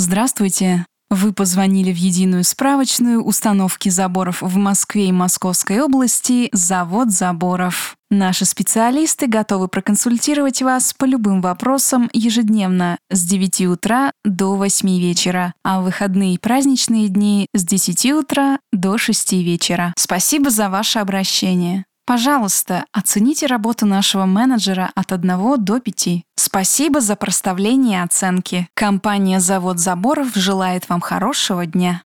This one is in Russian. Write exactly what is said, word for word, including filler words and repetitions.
Здравствуйте! Вы позвонили в единую справочную установки заборов в Москве и Московской области «Завод Заборов». Наши специалисты готовы проконсультировать вас по любым вопросам ежедневно с девяти утра до восьми вечера, а в выходные и праздничные дни с десяти утра до шести вечера. Спасибо за ваше обращение. Пожалуйста, оцените работу нашего менеджера от одного до пяти. Спасибо за проставление оценки. Компания «Завод Заборов» желает вам хорошего дня.